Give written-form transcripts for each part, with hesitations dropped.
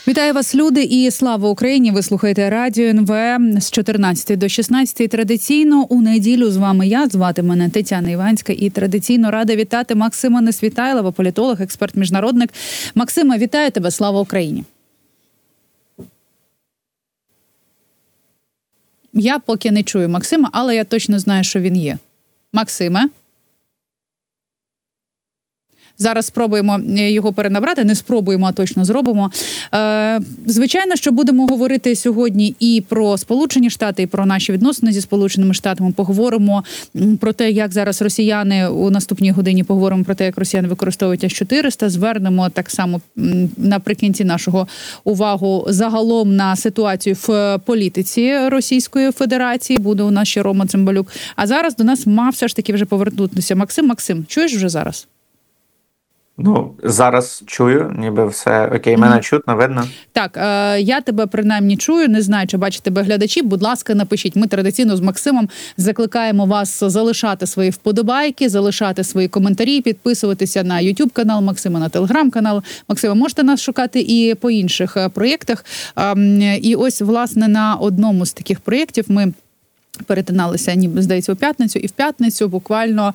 Вітаю вас, люди, і слава Україні! Ви слухаєте Радіо НВ з 14 до 16. Традиційно у неділю з вами я, звати мене Тетяна Іванська, і традиційно рада вітати Максима Несвітайлова, політолог, експерт-міжнародник. Максиме, вітаю тебе, слава Україні! Я поки не чую Максима, але я точно знаю, що він є. Максиме? Зараз спробуємо його перенабрати, не спробуємо, а точно зробимо. Звичайно, що будемо говорити сьогодні і про Сполучені Штати, і про наші відносини зі Сполученими Штатами. Поговоримо про те, як зараз росіяни, у наступній годині поговоримо про те, як росіяни використовують С-400. Звернемо так само наприкінці нашого увагу загалом на ситуацію в політиці Російської Федерації. Буде у нас ще Рома Цимбалюк. А зараз до нас мав все ж таки вже повернутися Максим. Максим, чуєш вже зараз? Ну, зараз чую, ніби все окей, мене чутно, видно? Так, я тебе принаймні чую, не знаю, чи бачать тебе глядачі, будь ласка, напишіть. Ми традиційно з Максимом закликаємо вас залишати свої вподобайки, залишати свої коментарі, підписуватися на YouTube-канал Максима, на Telegram-канал Максима. Можете нас шукати і по інших проєктах. І ось, власне, на одному з таких проєктів ми перетиналися, ніби, здається, у п'ятницю. І в п'ятницю буквально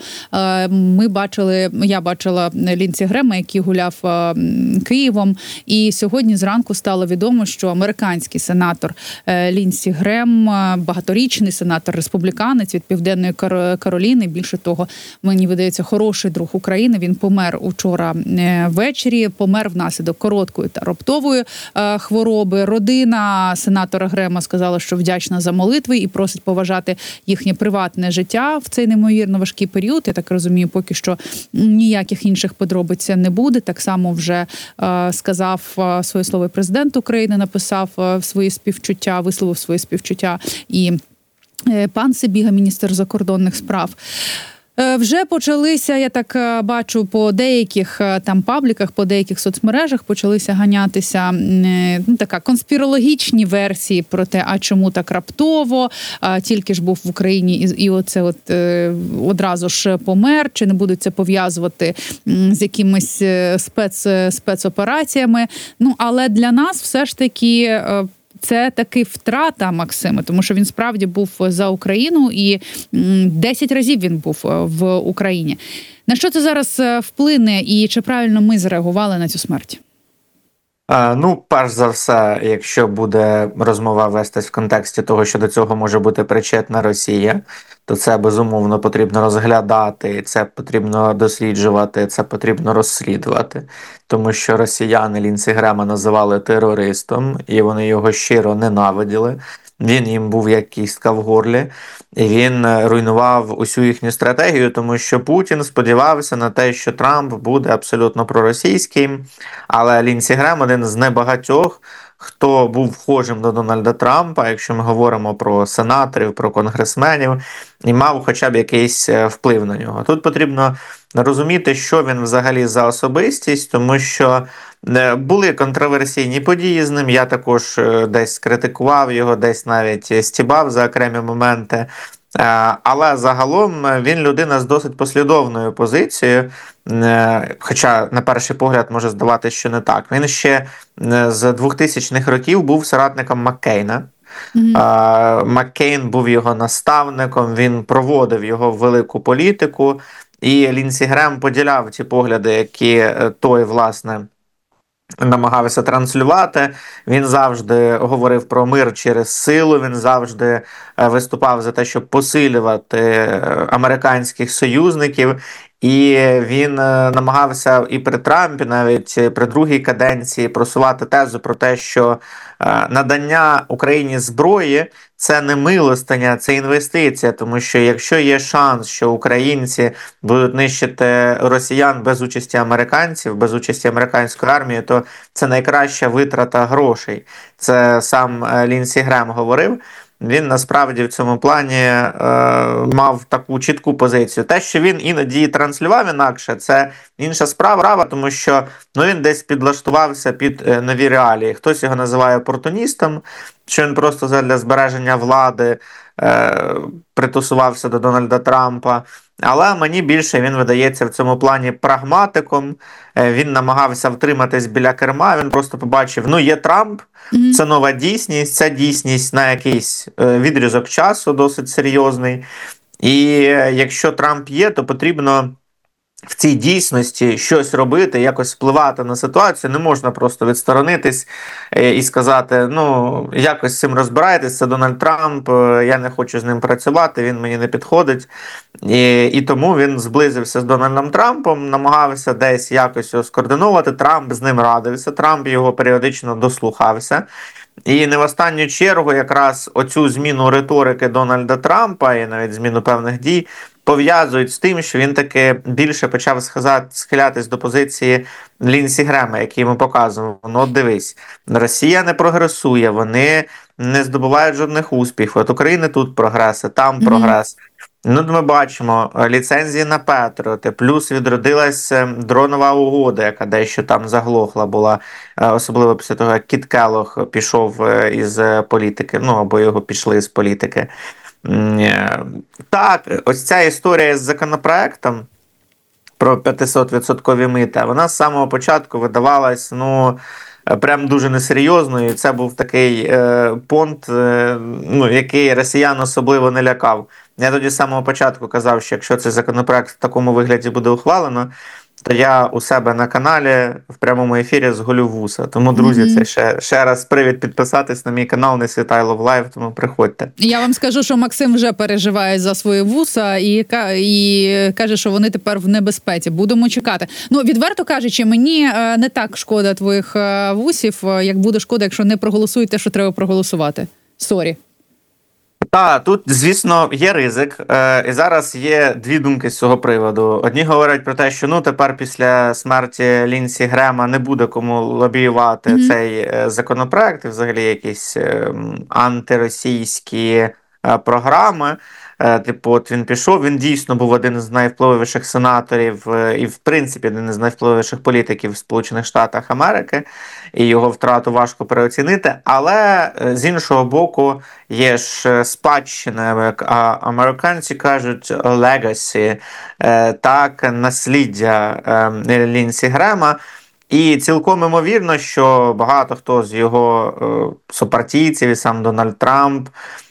я бачила Лінсі Грема, який гуляв Києвом. І сьогодні зранку стало відомо, що американський сенатор Лінсі Грем, багаторічний сенатор, республіканець від Південної Кароліни, більше того, мені видається, хороший друг України. Він помер учора ввечері, помер внаслідок короткої та раптової хвороби. Родина сенатора Грема сказала, що вдячна за молитви і просить поважати їхнє приватне життя в цей неймовірно важкий період. Я так розумію, поки що ніяких інших подробиць не буде. Так само вже сказав своє слово президент України, написав свої співчуття, висловив свої співчуття і пан Сибіга, міністр закордонних справ. Вже почалися, я так бачу, по деяких там пабліках, по деяких соцмережах почалися ганятися така конспірологічні версії про те, а чому так раптово, тільки ж був в Україні і оце одразу ж помер, чи не будуть це пов'язувати з якимись спецопераціями. Ну, але для нас все ж таки це таки втрата Максима, тому що він справді був за Україну і 10 разів він був в Україні. На що це зараз вплине і чи правильно ми зреагували на цю смерть? Ну, перш за все, якщо буде розмова вестись в контексті того, що до цього може бути причетна Росія, то це, безумовно, потрібно розглядати, це потрібно досліджувати, це потрібно розслідувати. Тому що росіяни Лінсі Грема називали терористом, і вони його щиро ненавиділи. Він їм був як кістка в горлі, і він руйнував усю їхню стратегію, тому що Путін сподівався на те, що Трамп буде абсолютно проросійським, але Лінсі Грем один з небагатьох, хто був вхожим до Дональда Трампа, якщо ми говоримо про сенаторів, про конгресменів, і мав хоча б якийсь вплив на нього. Тут потрібно розуміти, що він взагалі за особистість, тому що були контроверсійні події з ним, я також десь критикував його, десь навіть стібав за окремі моменти. Але загалом він людина з досить послідовною позицією, хоча на перший погляд може здаватися, що не так. Він ще з 2000-х років був соратником Маккейна. Маккейн був його наставником, він проводив його в велику політику, і Лінсі Грем поділяв ті погляди, які той, власне, намагався транслювати. Він завжди говорив про мир через силу, він завжди виступав за те, щоб посилювати американських союзників. І він намагався і при Трампі, навіть при другій каденції, просувати тезу про те, що надання Україні зброї – це не милостиня, це інвестиція. Тому що якщо є шанс, що українці будуть нищити росіян без участі американців, без участі американської армії, то це найкраща витрата грошей. Це сам Лінсі Грем говорив. Він насправді в цьому плані мав таку чітку позицію. Те, що він іноді транслював інакше, це інша справа, тому що він десь підлаштувався під нові реалії. Хтось його називає опортуністом, що він просто для збереження влади притусувався до Дональда Трампа. Але мені більше він видається в цьому плані прагматиком. Він намагався втриматись біля керма, він просто побачив, ну є Трамп, це нова дійсність, це дійсність на якийсь відрізок часу досить серйозний. І якщо Трамп є, то потрібно в цій дійсності щось робити, якось впливати на ситуацію. Не можна просто відсторонитись і сказати, ну, якось з цим розбирайтесь, це Дональд Трамп, я не хочу з ним працювати, він мені не підходить. І тому він зблизився з Дональдом Трампом, намагався десь якось його скоординувати. Трамп з ним радився, Трамп його періодично дослухався. І не в останню чергу якраз оцю зміну риторики Дональда Трампа і навіть зміну певних дій пов'язують з тим, що він таки більше почав схилятись до позиції Лінсі Грема, який йому показував. Ну от дивись, Росія не прогресує, вони не здобувають жодних успіхів. От України тут прогреси, там прогрес. Ну, ми бачимо ліцензії на Петріоти, плюс відродилась дронова угода, яка дещо там заглохла була, особливо після того, як Кіт Келлог пішов із політики, ну, або його пішли з політики. Так, ось ця історія з законопроектом про 500% мита, вона з самого початку видавалась, ну, прям дуже несерйозною. Це був такий понт, ну, який росіян особливо не лякав. Я тоді з самого початку казав, що якщо цей законопроект в такому вигляді буде ухвалено, то я у себе на каналі в прямому ефірі зголю вуса. Тому, друзі, це ще раз привід підписатись на мій канал Несвітайло в лайв, тому приходьте. Я вам скажу, що Максим вже переживає за свої вуса і каже, що вони тепер в небезпеці. Будемо чекати. Ну, відверто кажучи, мені не так шкода твоїх вусів, як буде шкода, якщо не проголосують те, що треба проголосувати. Сорі. Так, тут, звісно, є ризик. І зараз є дві думки з цього приводу. Одні говорять про те, що ну тепер після смерті Лінсі Грема не буде кому лобіювати цей законопроект і взагалі якісь антиросійські програми. Типу, от він пішов, він дійсно був один з найвпливовіших сенаторів і, в принципі, один із найвпливовіших політиків в Сполучених Штатах Америки, і його втрату важко переоцінити. Але, з іншого боку, є ж спадщина, як американці кажуть, legacy, так, насліддя Лінсі Грема. І цілком імовірно, що багато хто з його супартійців, і сам Дональд Трамп,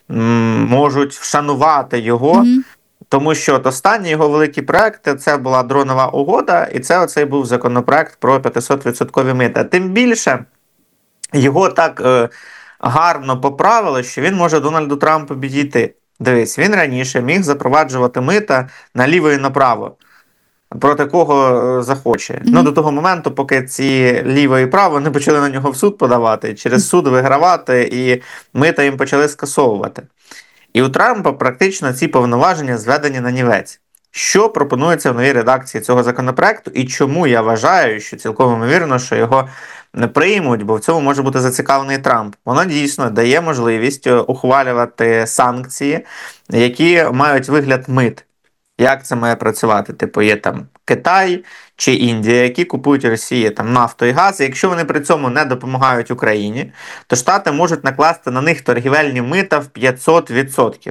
можуть вшанувати його, тому що от останні його великі проекти – це була дронова угода, і це оцей був законопроект про 500% мита. Тим більше, його так гарно поправили, що він може Дональду Трампу підійти. Дивись, він раніше міг запроваджувати мита наліво і направо, проти кого захоче. Ну, до того моменту, поки ці ліво і право не почали на нього в суд подавати, через суд вигравати, і мита їм почали скасовувати. І у Трампа практично ці повноваження зведені на нівець. Що пропонується в новій редакції цього законопроекту, і чому я вважаю, що цілком ймовірно, що його не приймуть, бо в цьому може бути зацікавлений Трамп. Воно дійсно дає можливість ухвалювати санкції, які мають вигляд мит. Як це має працювати? Типу, є там Китай чи Індія, які купують Росії там нафту і газ, і якщо вони при цьому не допомагають Україні, то Штати можуть накласти на них торгівельні мита в 500%.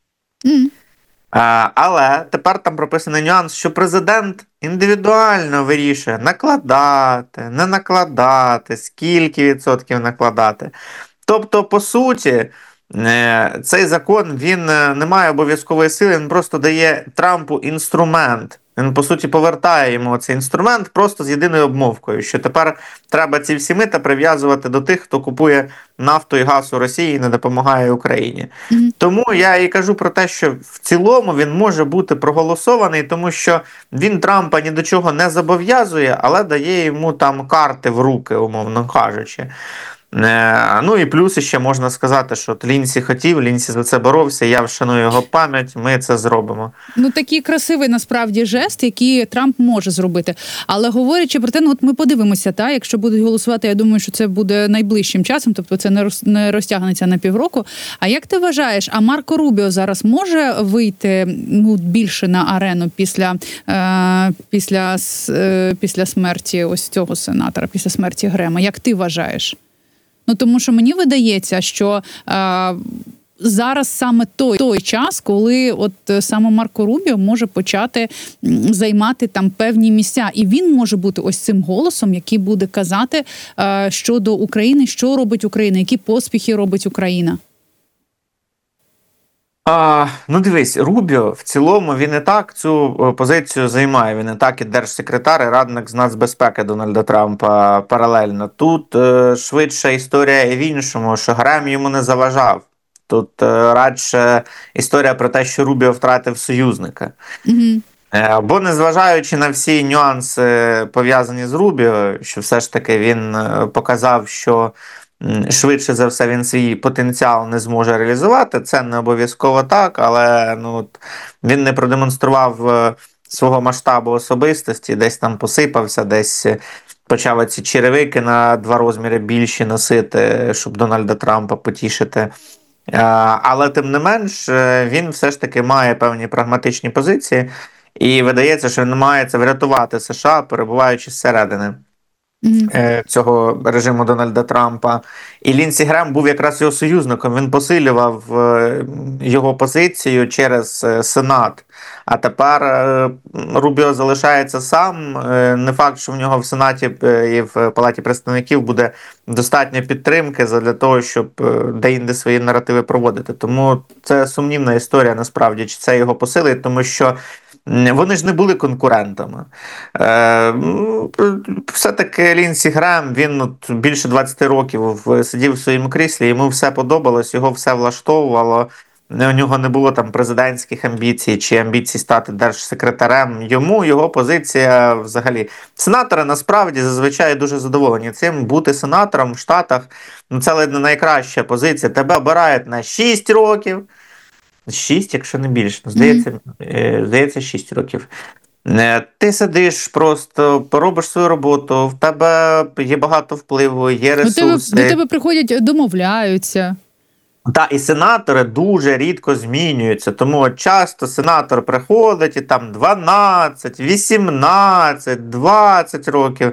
Але тепер там прописаний нюанс, що президент індивідуально вирішує накладати, не накладати, скільки відсотків накладати. Тобто, по суті, цей закон, він не має обов'язкової сили, він просто дає Трампу інструмент. Він, по суті, повертає йому цей інструмент просто з єдиною обмовкою, що тепер треба ці всі мита прив'язувати до тих, хто купує нафту і газ у Росії і не допомагає Україні. Тому я і кажу про те, що в цілому він може бути проголосований, тому що він Трампа ні до чого не зобов'язує, але дає йому там карти в руки, умовно кажучи. Ну і плюс ще можна сказати, що Лінсі хотів, Лінсі за це боровся, я вшаную його пам'ять, ми це зробимо. Ну такий красивий насправді жест, який Трамп може зробити. Але говорячи про те, ну от ми подивимося, та, якщо будуть голосувати, я думаю, що це буде найближчим часом, тобто це не розтягнеться на півроку. А як ти вважаєш, а Марко Рубіо зараз може вийти більше на арену після смерті ось цього сенатора, після смерті Грема? Як ти вважаєш? Ну, тому що мені видається, що зараз саме той час, коли от саме Марко Рубіо може почати займати там певні місця. І він може бути ось цим голосом, який буде казати щодо України, що робить Україна, які поспіхи робить Україна. Ну дивись, Рубіо в цілому він і так цю позицію займає. Він і так і держсекретар, і радник з нацбезпеки Дональда Трампа паралельно. Тут швидше історія і в іншому, що Грем йому не заважав. Тут радше історія про те, що Рубіо втратив союзника. Угу. Бо незважаючи на всі нюанси, пов'язані з Рубіо, що все ж таки він показав, що швидше за все він свій потенціал не зможе реалізувати. Це не обов'язково так, але він не продемонстрував свого масштабу особистості, десь там посипався, десь почав ці черевики на 2 розміри більші носити, щоб Дональда Трампа потішити. Але тим не менш, він все ж таки має певні прагматичні позиції, і видається, що він намагається врятувати США, перебуваючи зсередини цього режиму Дональда Трампа. І Лінсі Грем був якраз його союзником, він посилював його позицію через Сенат. А тепер Рубіо залишається сам. Не факт, що в нього в Сенаті і в Палаті представників буде достатньо підтримки для того, щоб деінде свої наративи проводити. Тому це сумнівна історія, насправді, чи це його посилить, тому що вони ж не були конкурентами. Все-таки Лінсі Грем, він більше 20 років сидів в своєму кріслі, йому все подобалось, його все влаштовувало. У нього не було там президентських амбіцій чи амбіцій стати держсекретарем. Його позиція взагалі. Сенатори насправді зазвичай дуже задоволені цим. Бути сенатором в Штатах, це ледь не найкраща позиція. Тебе обирають на 6 років. 6, якщо не більше. Здається, 6 років. Ти сидиш просто, робиш свою роботу, в тебе є багато впливу, є ресурси. До тебе приходять, домовляються. Так, і сенатори дуже рідко змінюються, тому часто сенатор приходить і там 12, 18, 20 років.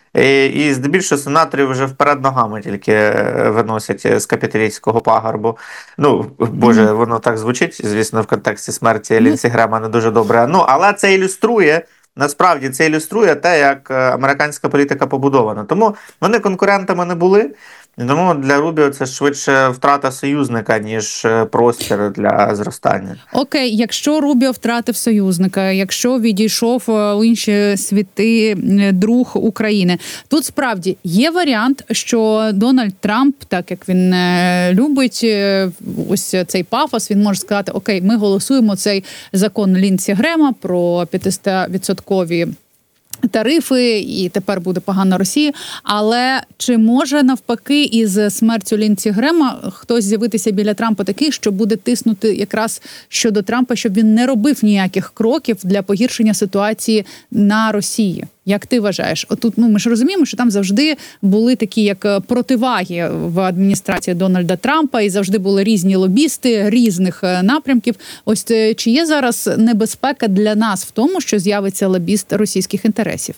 І здебільшого сенаторів вже вперед ногами тільки виносять з Капітолійського пагорбу. Боже, воно так звучить, звісно, в контексті смерті Лінсі Грема не дуже добре. Але це ілюструє, насправді це ілюструє те, як американська політика побудована. Тому вони конкурентами не були. Тому для Рубіо це швидше втрата союзника, ніж простір для зростання. Окей, якщо Рубіо втратив союзника, якщо відійшов у інші світи друг України, тут справді є варіант, що Дональд Трамп, так як він любить ось цей пафос, він може сказати, окей, ми голосуємо цей закон Лінсі Грема про 500% тарифи, і тепер буде погано Росії. Але чи може навпаки із смертю Лінсі Грема хтось з'явитися біля Трампа такий, що буде тиснути якраз щодо Трампа, щоб він не робив ніяких кроків для погіршення ситуації на Росії? Як ти вважаєш? Отут, ми ж розуміємо, що там завжди були такі як противаги в адміністрації Дональда Трампа, і завжди були різні лобісти різних напрямків. Ось чи є зараз небезпека для нас в тому, що з'явиться лобіст російських інтересів?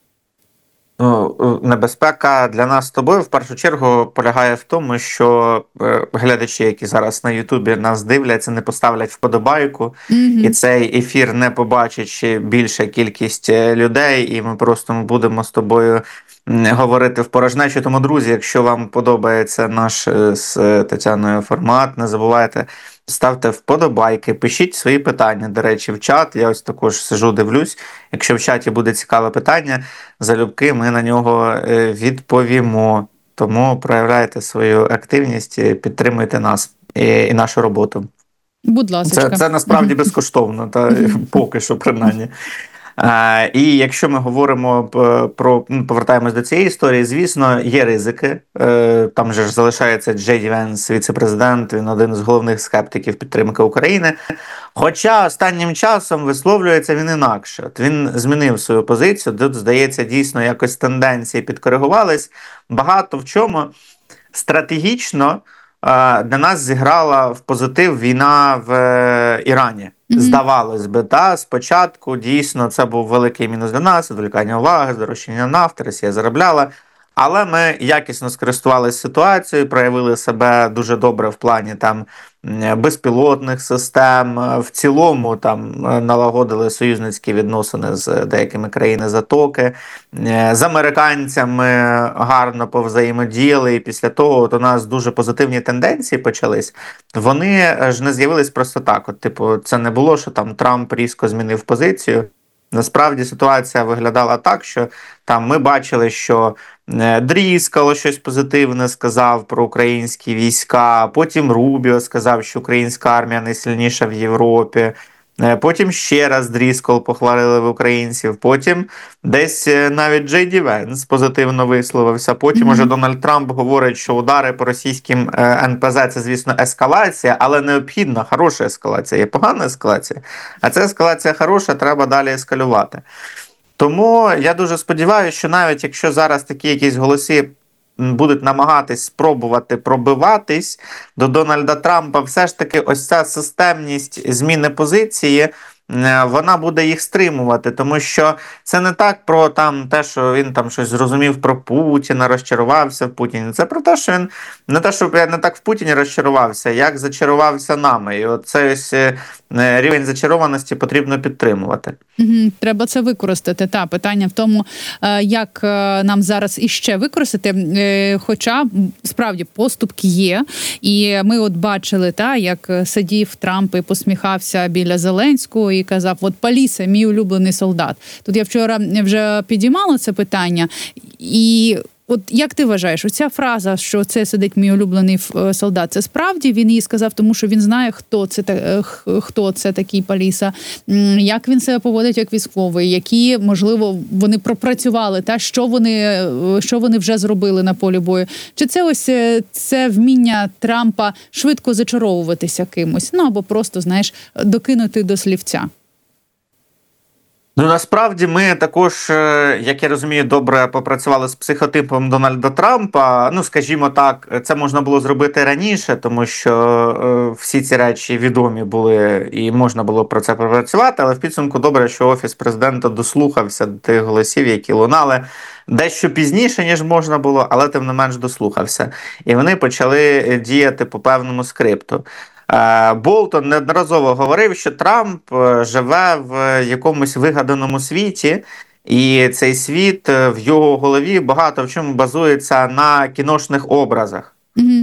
Небезпека для нас з тобою в першу чергу полягає в тому, що глядачі, які зараз на Ютубі нас дивляться, не поставлять вподобайку, і цей ефір не побачить більша кількість людей, і ми просто будемо з тобою говорити в порожнечу. Тому, друзі, якщо вам подобається наш з Тетяною формат, не забувайте ставте вподобайки, пишіть свої питання, до речі, в чат. Я ось також сижу, дивлюсь. Якщо в чаті буде цікаве питання, залюбки ми на нього відповімо. Тому проявляйте свою активність, підтримуйте нас і нашу роботу. Будь ласка. Це насправді безкоштовно, поки що принаймні. І якщо ми говоримо повертаємось до цієї історії, звісно, є ризики. Там же ж залишається Джей Ді Венс, віце-президент, він один з головних скептиків підтримки України. Хоча останнім часом висловлюється він інакше. От він змінив свою позицію, тут, здається, дійсно якось тенденції підкоригувались. Багато в чому стратегічно для нас зіграла в позитив війна в Ірані. Здавалось би, спочатку дійсно це був великий мінус для нас, відволікання уваги, здорожчання нафти, Росія заробляла. Але ми якісно скористувалися ситуацією, проявили себе дуже добре в плані там безпілотних систем. В цілому там налагодили союзницькі відносини з деякими країнами Затоки. З американцями гарно повзаємодіяли, і після того от у нас дуже позитивні тенденції почались. Вони ж не з'явились просто так. От, типу, це не було, що там Трамп різко змінив позицію. Насправді ситуація виглядала так, що там ми бачили, що Дріскало щось позитивне сказав про українські війська, потім Рубіо сказав, що українська армія найсильніша в Європі. Потім ще раз Дріскол похвалили в українців, потім десь навіть Джей Ді Венс позитивно висловився, потім уже Дональд Трамп говорить, що удари по російським НПЗ – це, звісно, ескалація, але необхідна, хороша ескалація, є погана ескалація, а ця ескалація хороша, треба далі ескалювати. Тому я дуже сподіваюся, що навіть якщо зараз такі якісь голоси будуть намагатись спробувати пробиватись до Дональда Трампа, все ж таки ось ця системність зміни позиції, вона буде їх стримувати, тому що це не так про там те, що він там щось зрозумів про Путіна, розчарувався в Путіні. Це про те, що він не те, що я не так в Путіні розчарувався, як зачарувався нами. І оцей ось рівень зачарованості потрібно підтримувати. Треба це використати. Та питання в тому, як нам зараз іще використати. Хоча справді поступки є, і ми от бачили, як сидів Трамп і посміхався біля Зеленського і казав: "От Паліса, мій улюблений солдат". Тут я вчора вже підіймала це питання, і от як ти вважаєш, оця фраза, що це сидить мій улюблений солдат, це справді він її сказав, тому що він знає, хто це такий Паліса, як він себе поводить як військовий, які, можливо, вони пропрацювали, що вони вже зробили на полі бою. Чи це ось це вміння Трампа швидко зачаровуватися кимось, або просто, докинути до слівця? Ну, насправді ми також, як я розумію, добре попрацювали з психотипом Дональда Трампа. Ну, скажімо так, це можна було зробити раніше, тому що всі ці речі відомі були і можна було про це попрацювати, але в підсумку добре, що Офіс президента дослухався до тих голосів, які лунали дещо пізніше, ніж можна було, але тим не менш дослухався. І вони почали діяти по певному скрипту. Болтон неодноразово говорив, що Трамп живе в якомусь вигаданому світі, і цей світ в його голові багато в чому базується на кіношних образах.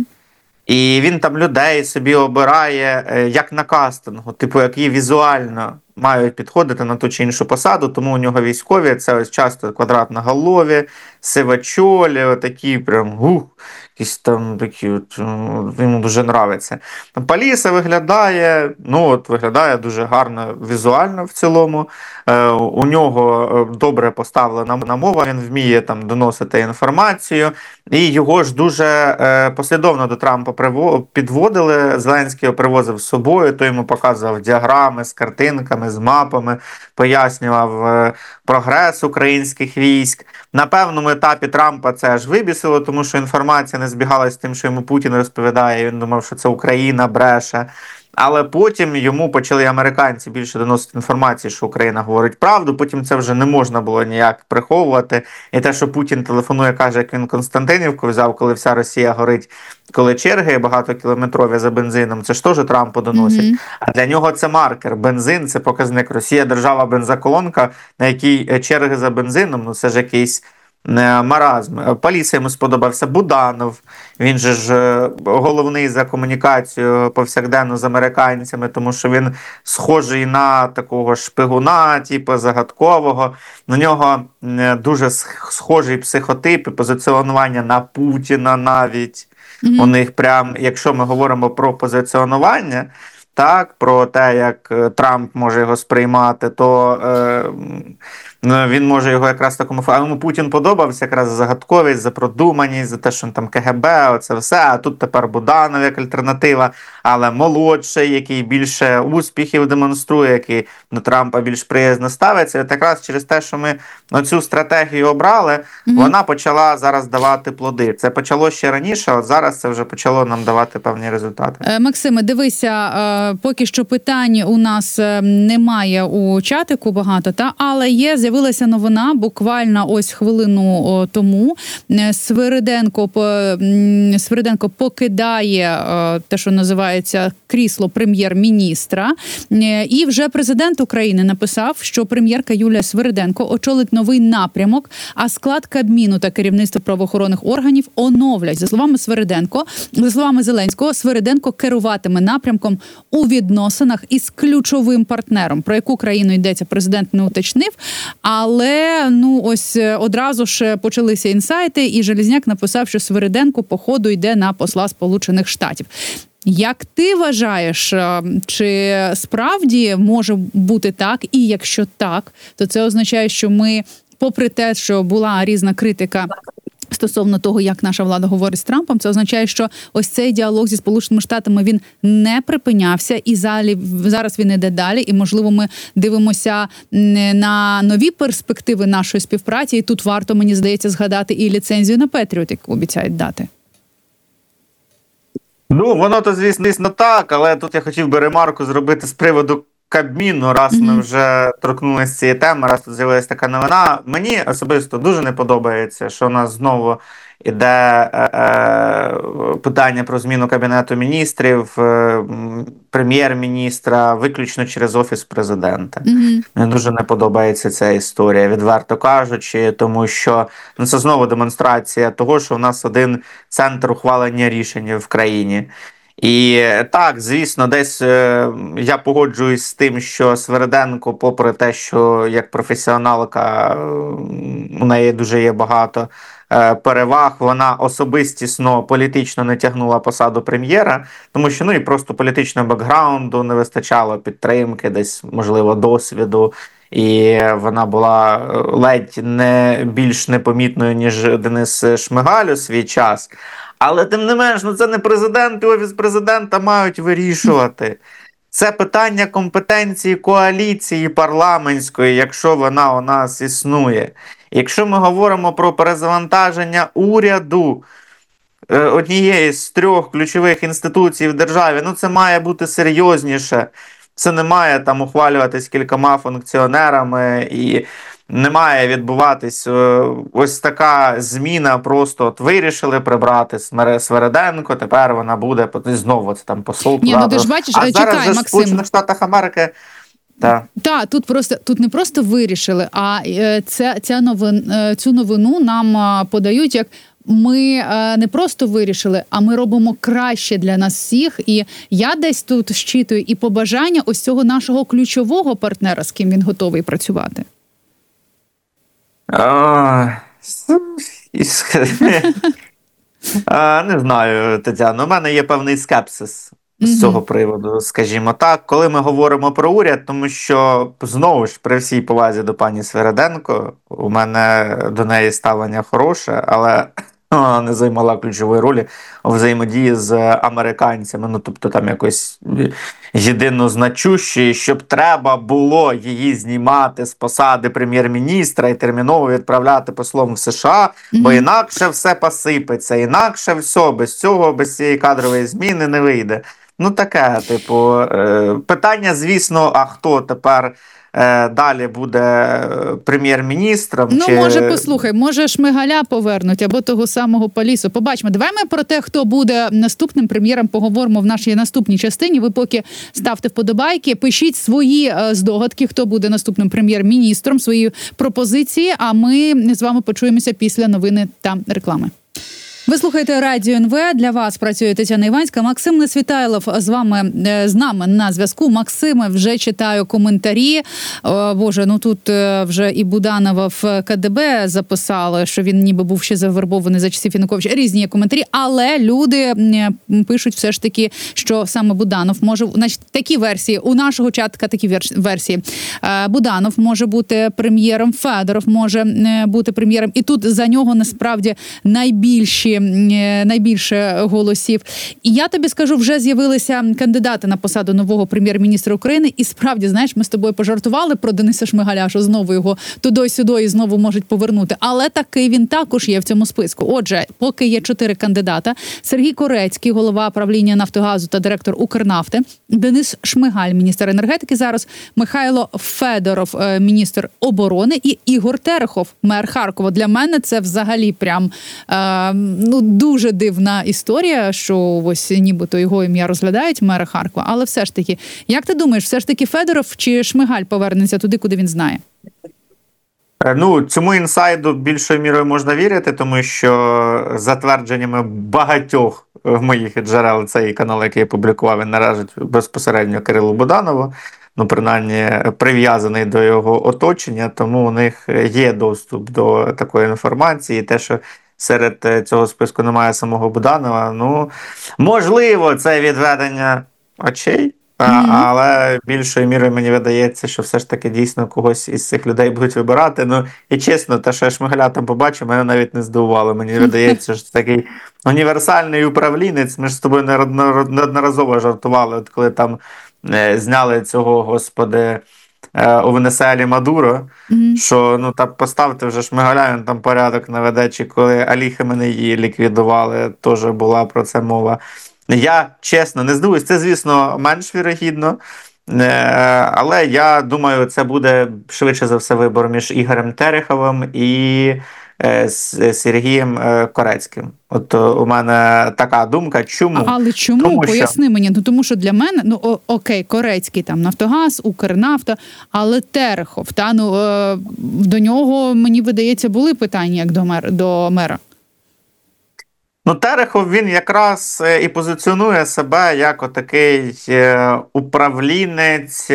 І він там людей собі обирає як на кастингу, які візуально мають підходити на ту чи іншу посаду, тому у нього військові – це ось часто квадратноголові, сивачолі, такі прям, якісь там такі, йому дуже нравиться. Паліса виглядає, виглядає дуже гарно візуально в цілому, у нього добре поставлена мова, він вміє там доносити інформацію, і його ж дуже послідовно до Трампа підводили, Зеленський його привозив з собою, то йому показував діаграми з картинками, з мапами, пояснював прогрес українських військ. На певному етапі Трампа це аж вибісило, тому що інформація не збігалася з тим, що йому Путін розповідає, він думав, що це Україна бреше. Але потім йому почали американці більше доносити інформацію, що Україна говорить правду, потім це вже не можна було ніяк приховувати. І те, що Путін телефонує, каже, як він Константинівку взяв, коли вся Росія горить, коли черги багатокілометрові за бензином, це ж теж Трампу доносять. А для нього це маркер. Бензин – це показник. Росія – держава-бензоколонка, на якій черги за бензином, це ж якийсь маразм. Паліса йому сподобався, Буданов, він же ж головний за комунікацію повсякденно з американцями, тому що він схожий на такого шпигуна, загадкового. На нього дуже схожий психотип і позиціонування на Путіна навіть. У них прям, якщо ми говоримо про позиціонування, про те, як Трамп може його сприймати, то він може його якраз такому... А йому Путін подобався якраз за загадковість, за продуманість, за те, що він там КГБ, оце все. А тут тепер Буданов як альтернатива, але молодший, який більше успіхів демонструє, який до Трампа більш приязно ставиться. І якраз через те, що ми цю стратегію обрали, вона почала зараз давати плоди. Це почало ще раніше, от зараз це вже почало нам давати певні результати. Максиме, дивися, поки що питань у нас немає у чатику багато, але з'являється з'явилася новина буквально ось хвилину тому. Свириденко покидає те, що називається крісло прем'єр-міністра. І вже президент України написав, що прем'єрка Юлія Свириденко очолить новий напрямок, а склад Кабміну та керівництво правоохоронних органів оновлять. За словами Зеленського, Свириденко керуватиме напрямком у відносинах із ключовим партнером. Про яку країну йдеться, президент не уточнив, але ось одразу ж почалися інсайти, і Железняк написав, що Свириденко по ходу йде на посла Сполучених Штатів. Як ти вважаєш, чи справді може бути так? І якщо так, то це означає, що ми, попри те, що була різна критика стосовно того, як наша влада говорить з Трампом, це означає, що ось цей діалог зі Сполученими Штатами, він не припинявся, і зараз він іде далі, і, можливо, ми дивимося на нові перспективи нашої співпраці, і тут варто, мені здається, згадати і ліцензію на Петріот, яку обіцяють дати. Ну, воно то, звісно, так, але тут я хотів би ремарку зробити з приводу Кабміну, раз ми вже торкнулися цієї теми, раз тут з'явилася така новина. Мені особисто дуже не подобається, що у нас знову іде питання про зміну Кабінету міністрів, прем'єр-міністра, виключно через Офіс президента. Мені дуже не подобається ця історія, відверто кажучи, тому що це знову демонстрація того, що в нас один центр ухвалення рішень в країні. І так, звісно, десь я погоджуюсь з тим, що Свириденко, попри те, що як професіоналка у неї дуже є багато переваг, вона особистісно політично не тягнула посаду прем'єра, тому що і просто політичного бекграунду не вистачало підтримки, десь, можливо, досвіду. І вона була ледь не більш непомітною, ніж Денис Шмигаль у свій час. Але тим не менш, це не президент і Офіс президента мають вирішувати. Це питання компетенції коаліції парламентської, якщо вона у нас існує. Якщо ми говоримо про перезавантаження уряду, однієї з 3 ключових інституцій в державі, це має бути серйозніше. Це не має там ухвалюватись кількома функціонерами і не має відбуватись ось така зміна, просто вирішили прибрати Свириденко, тепер вона буде, знову це там посол. Ні, ти ж бачиш, зараз чекай, в Максим. Сполучених Штатах Америки. Так, тут не просто вирішили, а цю новину нам подають як ми не просто вирішили, а ми робимо краще для нас всіх. І я десь тут щитую і побажання ось цього нашого ключового партнера, з ким він готовий працювати. Не знаю, Тетяно, у мене є певний скепсис з цього приводу, скажімо так, коли ми говоримо про уряд, тому що, знову ж, при всій повазі до пані Свириденко, у мене до неї ставлення хороше, але вона не займала ключової ролі у взаємодії з американцями, тобто там якось єдино значущі, щоб треба було її знімати з посади прем'єр-міністра і терміново відправляти послом в США, бо інакше все посипеться, інакше все, без цього, без цієї кадрової зміни не вийде. Таке, питання, звісно, а хто тепер далі буде прем'єр-міністром? Може Шмигаля повернуть, або того самого Палісу. Побачимо. Давай ми про те, хто буде наступним прем'єром, поговоримо в нашій наступній частині. Ви поки ставте вподобайки, пишіть свої здогадки, хто буде наступним прем'єр-міністром, свої пропозиції, а ми з вами почуємося після новини та реклами. Ви слухаєте Радіо НВ. Для вас працює Тетяна Іванська. Максим Несвітайлов з нами на зв'язку. Максиме, вже читаю коментарі. Боже, тут вже і Буданова в КДБ записали, що він ніби був ще завербований за часів Януковича. Різні є коментарі, але люди пишуть все ж таки, що саме Буданов може... Значить, такі версії. У нашого чатка такі версії. Буданов може бути прем'єром, Федоров може бути прем'єром. І тут за нього насправді найбільші найбільше голосів. І я тобі скажу, вже з'явилися кандидати на посаду нового прем'єр-міністра України. І справді, знаєш, ми з тобою пожартували про Дениса Шмигаля, що знову його туди-сюди і знову можуть повернути. Але таки він також є в цьому списку. Отже, поки є 4 кандидата: Сергій Корецький, голова правління Нафтогазу та директор Укрнафти; Денис Шмигаль, міністр енергетики зараз; Михайло Федоров, міністр оборони; і Ігор Терехов, мер Харкова. Для мене це взагалі прям дуже дивна історія, що ось нібито його ім'я розглядають, мера Харкова. Але все ж таки, як ти думаєш, все ж таки Федоров чи Шмигаль повернеться туди, куди він знає? Цьому інсайду більшою мірою можна вірити, тому що за твердженнями багатьох моїх джерел, цей канал, який я публікував, він належить безпосередньо Кирилу Буданову, принаймні прив'язаний до його оточення, тому у них є доступ до такої інформації. І те, що серед цього списку немає самого Буданова, можливо, це відведення очей. Але більшою мірою мені видається, що все ж таки дійсно когось із цих людей будуть вибирати. І чесно, те, що я Шмигаля там побачив, мене навіть не здивувало. Мені видається, що такий універсальний управлінець. Ми ж з тобою неодноразово жартували, от коли там зняли цього, господи, у Венесуелі Мадуро, що поставте вже Шмигаля, він там порядок наведе, чи коли Алі Хаменеї ліквідували, теж була про це мова. Я, чесно, не здивуюсь, це, звісно, менш вірогідно, але я думаю, це буде швидше за все вибор між Ігорем Тереховим і Сергієм Корецьким. От у мене така думка. Чому? Але чому? Тому поясни мені. Тому що для мене, окей, Корецький там Нафтогаз, Укрнафта, але Терехов, до нього, мені видається, були питання як до мера. Терехов, він якраз і позиціонує себе як отакий управлінець,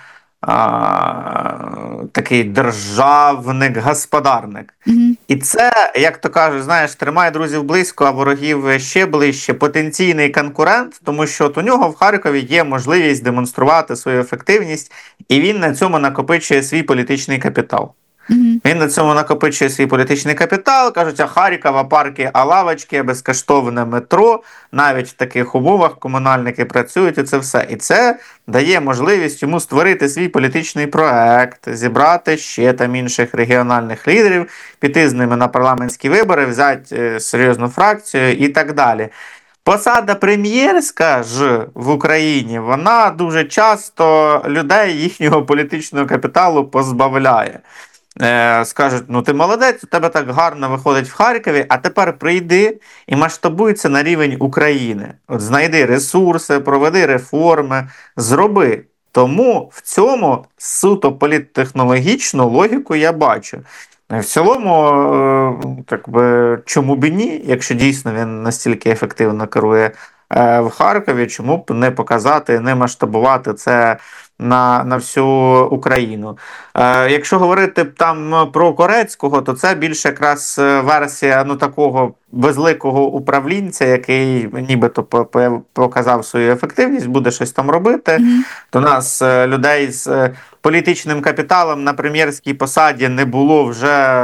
такий державник, господарник. І це, як то кажуть, знаєш, тримає друзів близько, а ворогів ще ближче, потенційний конкурент, тому що от у нього в Харкові є можливість демонструвати свою ефективність, і він на цьому накопичує свій політичний капітал. Він на цьому накопичує свій політичний капітал, кажуть, а Харкова, парки, а лавочки, безкоштовне метро, навіть в таких умовах комунальники працюють, і це все. І це дає можливість йому створити свій політичний проект, зібрати ще там інших регіональних лідерів, піти з ними на парламентські вибори, взяти серйозну фракцію і так далі. Посада прем'єрська ж в Україні, вона дуже часто людей їхнього політичного капіталу позбавляє. Скажуть, ти молодець, у тебе так гарно виходить в Харкові, а тепер прийди і масштабуйся на рівень України. От знайди ресурси, проведи реформи, зроби. Тому в цьому суто політтехнологічну логіку я бачу. В цілому, чому б і ні, якщо дійсно він настільки ефективно керує в Харкові, чому б не показати, не масштабувати це на всю Україну. Якщо говорити там про Корецького, то це більше якраз версія такого безликого управлінця, який нібито показав свою ефективність, буде щось там робити. То нас людей з політичним капіталом на прем'єрській посаді не було вже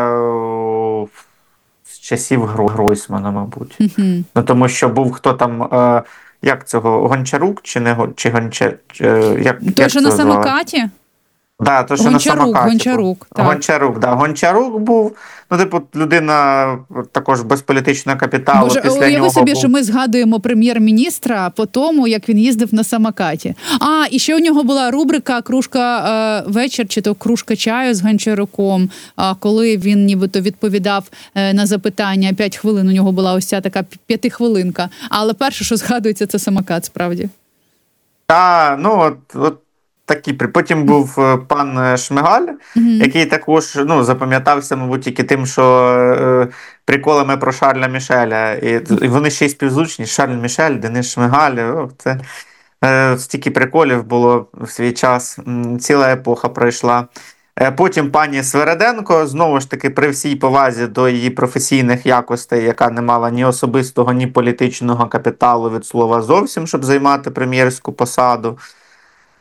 з часів Гройсмана, мабуть. Тому що був хто там... Як цього? Гончарук чи не Гончарук? Той, що на самокаті? Да, то, що Гончарук. Гончарук був, людина також без політичного капіталу. Боже, уяви собі, що ми згадуємо прем'єр-міністра по тому, як він їздив на самокаті. І ще у нього була рубрика «Кружка вечір» чи то «Кружка чаю» з Гончаруком, коли він нібито відповідав на запитання 5 хвилин. У нього була ось ця така 5-хвилинка. Але перше, що згадується, це самокат, справді. Так, такі. Потім був пан Шмигаль, який також запам'ятався, мабуть, тільки тим, що приколами про Шарля Мішеля. І вони ще й співзвучні. Шарль Мішель, Денис Шмигаль. Це стільки приколів було в свій час. Ціла епоха пройшла. Потім пані Свереденко, знову ж таки, при всій повазі до її професійних якостей, яка не мала ні особистого, ні політичного капіталу від слова зовсім, щоб займати прем'єрську посаду.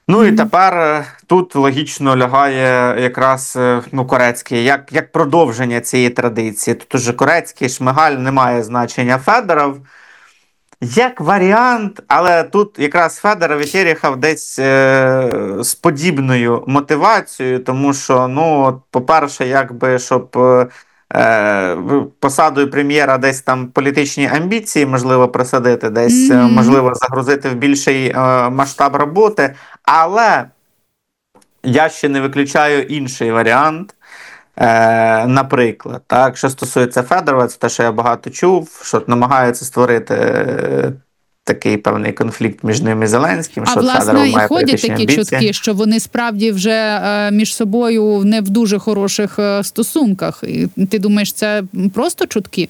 Ну і тепер тут логічно лягає якраз Корецький, як продовження цієї традиції. Тут уже Корецький, Шмигаль, немає значення Федоров. Як варіант, але тут якраз Федоров і Терехов десь з подібною мотивацією, тому що, по-перше, якби, щоб посадою прем'єра десь там політичні амбіції, можливо, присадити, десь, можливо, загрузити в більший масштаб роботи, але я ще не виключаю інший варіант. Наприклад, так, що стосується Федорова, це те, що я багато чув, що намагаються створити такий певний конфлікт між ним і Зеленським, що власне, Федоров має і ходять політичні такі амбіції. чутки, що вони справді вже між собою не в дуже хороших стосунках. І ти думаєш, це просто чутки?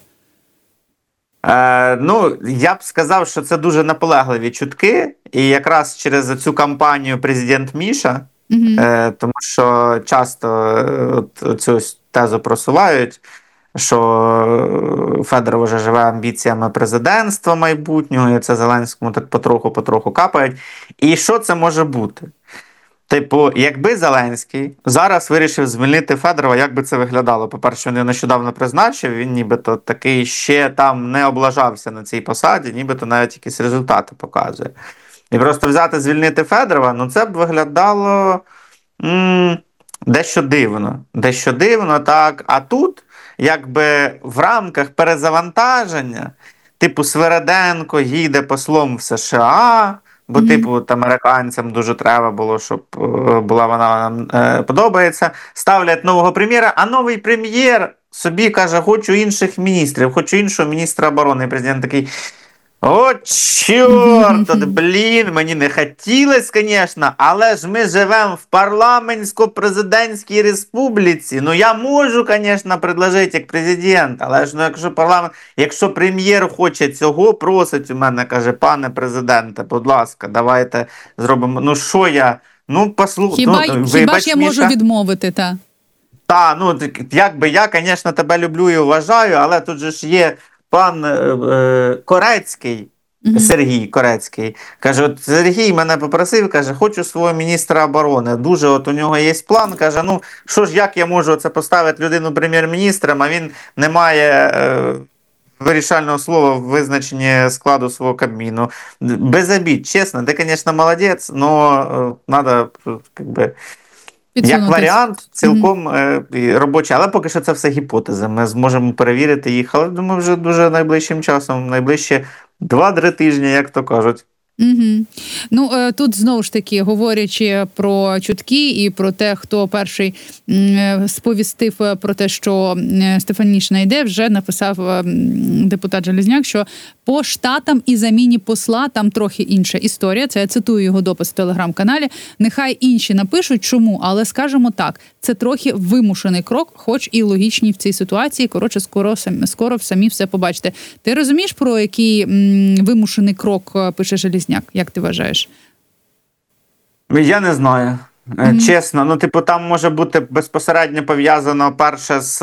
Я б сказав, що це дуже наполегливі чутки, і якраз через цю кампанію президент Міша, тому що часто цю тезу просувають, що Федоров вже живе амбіціями президентства майбутнього, і це Зеленському так потроху капають. І що це може бути? Типу, якби Зеленський зараз вирішив звільнити Федорова, як би це виглядало? По-перше, він його нещодавно призначив, він нібито такий ще там не облажався на цій посаді, нібито навіть якісь результати показує. І просто взяти, звільнити Федорова, це б виглядало дещо дивно. Дещо дивно, так. А тут, якби в рамках перезавантаження, типу Свериденко їде послом в США, бо, американцям дуже треба було, щоб була вона подобається. Ставлять нового прем'єра, а новий прем'єр собі каже, хочу інших міністрів, хочу іншого міністра оборони. І президент такий, о, чорт, блін, мені не хотілося, звісно, але ж ми живемо в парламентсько-президентській республіці. Я можу, звісно, предложити як президент, але ж, якщо прем'єр хоче цього, просить у мене, каже, пане президенте, будь ласка, давайте зробимо. Що я? Послухай. Хіба ж я можу відмовити, та? Якби я, звісно, тебе люблю і вважаю, але тут же ж є пан Корецький, Сергій Корецький, каже, Сергій мене попросив, каже, хочу свого міністра оборони. Дуже у нього є план, каже, як я можу це поставити людину прем'єр-міністром, а він не має вирішального слова в визначенні складу свого Кабміну. Без обід, чесно, ти, звісно, молодець, але треба, як варіант, цілком робочий. Але поки що це все гіпотези. Ми зможемо перевірити їх, але, думаю, вже дуже найближчим часом, найближчі 2-3 тижні, як то кажуть. Тут, знову ж таки, говорячи про чутки і про те, хто перший сповістив про те, що Стефанішина йде, вже написав депутат Железняк, що по штатам і заміні посла там трохи інша історія. Це я цитую його допис в телеграм-каналі. Нехай інші напишуть, чому, але скажемо так, це трохи вимушений крок, хоч і логічний в цій ситуації. Коротше, скоро самі все побачите. Ти розумієш, про який вимушений крок пише Железняк? Як ти вважаєш? Я не знаю. Чесно, там може бути безпосередньо пов'язано перше з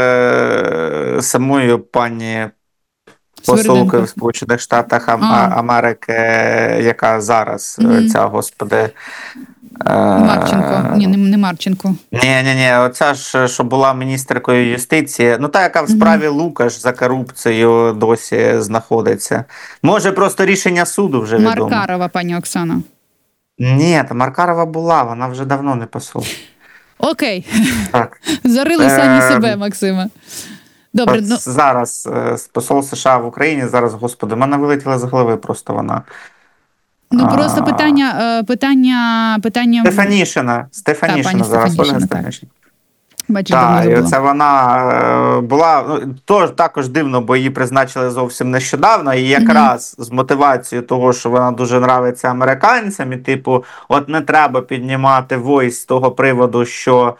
самою пані посолкою в Сполучених Штатах Америки, яка зараз ця, господи... Марченко. Ні, не Марченко. Ні, оця ж, що була міністеркою юстиції, та, яка в справі Лукаш за корупцією досі знаходиться. Може, просто рішення суду вже відомо. Маркарова, пані Оксана. Ні, Маркарова була, вона вже давно не посол. Окей. Так. Зарили самі себе, Максиме. Добре. Зараз посол США в Україні, зараз, господи, мене вилетіла з голови просто вона. Просто питання... Стефанішина зараз, Ольга Стефанішина. Так, і це вона була, також дивно, бо її призначили зовсім нещодавно, і якраз з мотивацією того, що вона дуже нравиться американцям, і не треба піднімати войс з того приводу, що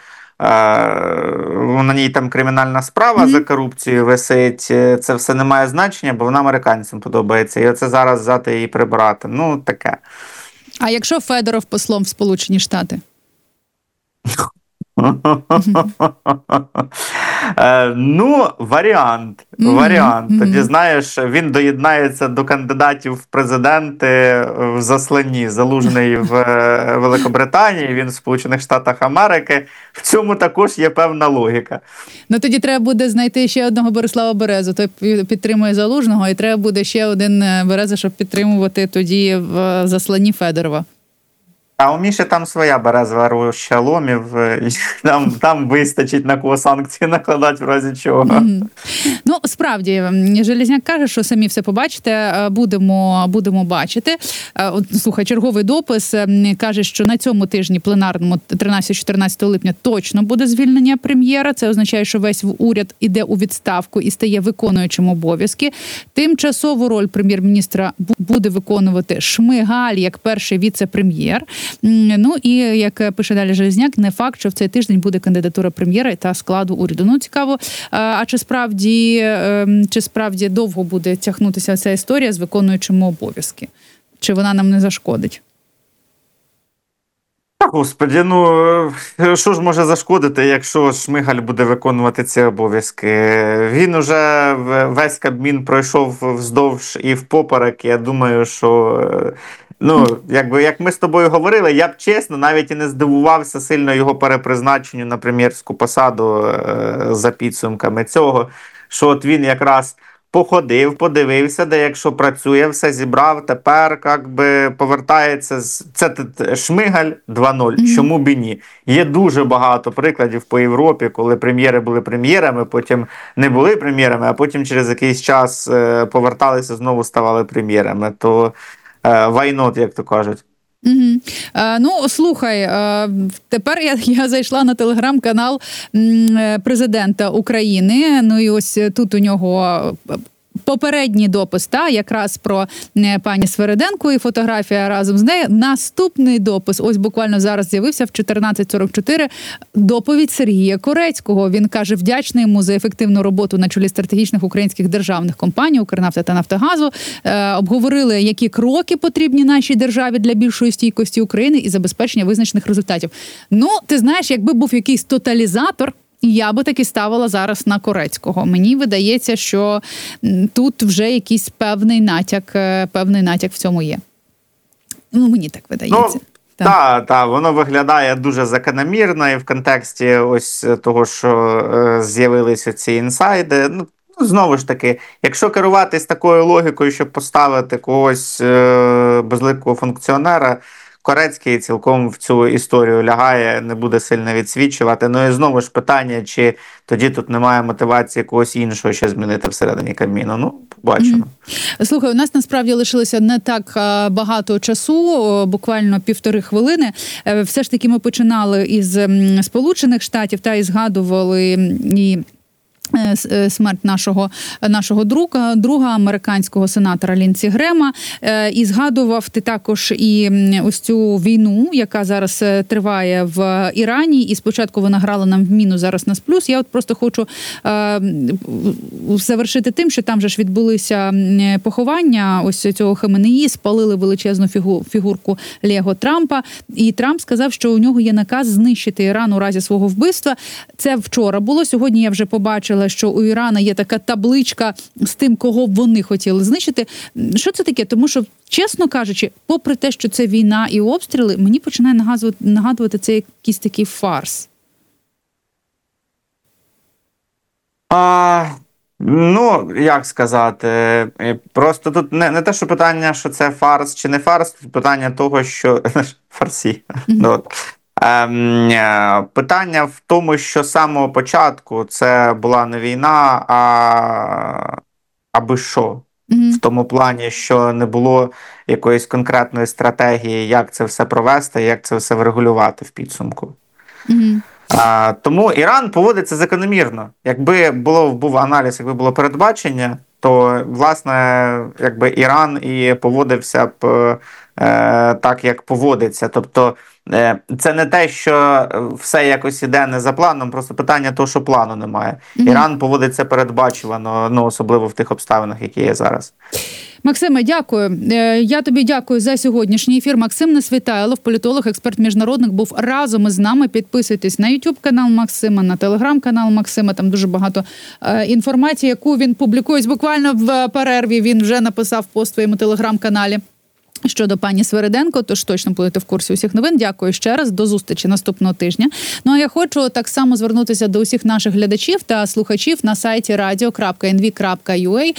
на ній там кримінальна справа за корупцію висить, це все не має значення, бо вона американцям подобається, і оце зараз взяти її прибрати, таке. А якщо Федоров послом в Сполучені Штати? Ну, варіант. Тоді, знаєш, він доєднається до кандидатів в президенти в засланні. Залужний в Великобританії, він в Сполучених Штатах Америки. В цьому також є певна логіка. Ну, тоді треба буде знайти ще одного Борислава Березу, той підтримує Залужного, і треба буде ще один Береза, щоб підтримувати тоді в засланні Федорова. А у Міші там своя березова роща ломів, там вистачить на кого санкції накладати в разі чого. Ну, справді, Железняк каже, що самі все побачите, будемо бачити. Слухай, черговий допис каже, що на цьому тижні пленарному 13-14 липня точно буде звільнення прем'єра. Це означає, що весь уряд іде у відставку і стає виконуючим обов'язки. Тимчасову роль прем'єр-міністра буде виконувати Шмигаль як перший віце-прем'єр. Ну і, як пише далі Железняк, не факт, що в цей тиждень буде кандидатура прем'єра та складу уряду. Ну, цікаво, а чи справді довго буде тягнутися ця історія з виконуючими обов'язки? Чи вона нам не зашкодить? Господи, ну що ж може зашкодити, якщо Шмигаль буде виконувати ці обов'язки? Він уже весь Кабмін пройшов вздовж і впоперек. Я думаю, що як ми з тобою говорили, я б чесно навіть і не здивувався сильно його перепризначенню на прем'єрську посаду за підсумками цього, що от він якраз походив, подивився, де якщо працює, все зібрав, тепер повертається. Це Шмигаль 2.0, чому б і ні. Є дуже багато прикладів по Європі, коли прем'єри були прем'єрами, потім не були прем'єрами, а потім через якийсь час поверталися, знову ставали прем'єрами. То why not, як то кажуть. Ну, слухай, тепер я зайшла на телеграм-канал президента України, ну і ось тут у нього попередній допис, якраз про пані Свериденко і фотографія разом з нею. Наступний допис, ось буквально зараз з'явився в 14:44, доповідь Сергія Корецького. Він каже, вдячний йому за ефективну роботу на чолі стратегічних українських державних компаній «Укрнафта» та «Нафтогазу». Обговорили, які кроки потрібні нашій державі для більшої стійкості України і забезпечення визначених результатів. Ну, ти знаєш, якби був якийсь тоталізатор, я би таки ставила зараз на Корецького. Мені видається, що тут вже якийсь певний натяк в цьому є. Ну, мені так видається. Так, воно виглядає дуже закономірно і в контексті ось того, що з'явилися ці інсайди. Ну, знову ж таки, якщо керуватись такою логікою, щоб поставити когось безликого функціонера, Корецький цілком в цю історію лягає, не буде сильно відсвічувати. Ну і знову ж питання, чи тоді тут немає мотивації когось іншого ще змінити всередині Кабміну. Ну, побачимо. Слухай, у нас насправді лишилося не так багато часу, буквально 1,5 хвилини. Все ж таки ми починали із Сполучених Штатів і згадували і смерть нашого друга, американського сенатора Лінсі Грема. І згадував ти також і ось цю війну, яка зараз триває в Ірані. І спочатку вона грала нам в мінус, зараз нас плюс. Я от просто хочу завершити тим, що там же ж відбулися поховання ось цього Хаменеї, спалили величезну фігурку Лего Трампа. І Трамп сказав, що у нього є наказ знищити Іран у разі свого вбивства. Це вчора було. Сьогодні я вже побачила, що у Ірана є така табличка з тим, кого б вони хотіли знищити. Що це таке? Тому що, чесно кажучи, попри те, що це війна і обстріли, мені починає нагадувати це якийсь такий фарс. Ну, як сказати, просто тут не те, що питання, що це фарс чи не фарс, питання того, що фарсі. Питання в тому, що з самого початку це була не війна, аби що. В тому плані, що не було якоїсь конкретної стратегії, як це все провести, як це все врегулювати в підсумку. Тому Іран поводиться закономірно. Якби був аналіз, якби було передбачення, то, власне, якби Іран і поводився б так, як поводиться. Тобто, це не те, що все якось іде не за планом, просто питання того, що плану немає. Іран поводиться передбачувано, особливо в тих обставинах, які є зараз. Максиме, дякую. Я тобі дякую за сьогоднішній ефір. Максим Несвітайлов, політолог, експерт міжнародник, був разом із нами. Підписуйтесь на YouTube канал Максима, на Telegram канал Максима. Там дуже багато інформації, яку він публікує. Буквально в перерві він вже написав пост в своєму Telegram-каналі щодо пані Свириденко, тож точно будете в курсі усіх новин. Дякую ще раз, до зустрічі наступного тижня. Ну а я хочу так само звернутися до усіх наших глядачів та слухачів на сайті radio.nv.ua.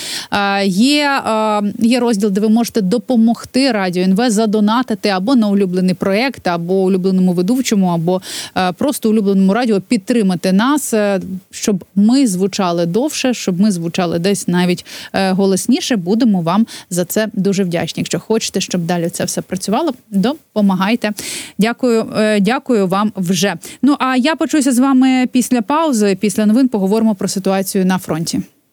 Є розділ, де ви можете допомогти Радіо НВ, задонатити або на улюблений проєкт, або улюбленому ведучому, або просто улюбленому радіо, підтримати нас, щоб ми звучали довше, щоб ми звучали десь навіть голосніше. Будемо вам за це дуже вдячні. Якщо хочете, щоб далі це все працювало, допомагайте. Дякую вам вже. Ну, а я почуюся з вами після паузи, після новин поговоримо про ситуацію на фронті.